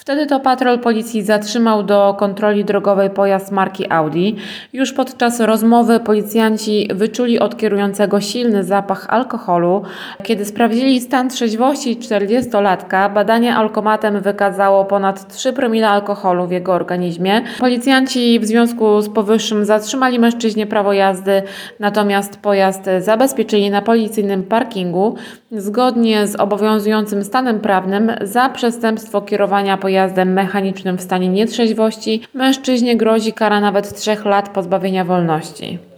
Wtedy to patrol policji zatrzymał do kontroli drogowej pojazd marki Audi. Już podczas rozmowy policjanci wyczuli od kierującego silny zapach alkoholu. Kiedy sprawdzili stan trzeźwości 40-latka, badanie alkomatem wykazało ponad 3 promile alkoholu w jego organizmie. Policjanci w związku z powyższym zatrzymali mężczyźnie prawo jazdy, natomiast pojazd zabezpieczyli na policyjnym parkingu. Zgodnie z obowiązującym stanem prawnym za przestępstwo kierowania pojazdem mechanicznym w stanie nietrzeźwości mężczyźnie grozi kara nawet 3 lat pozbawienia wolności.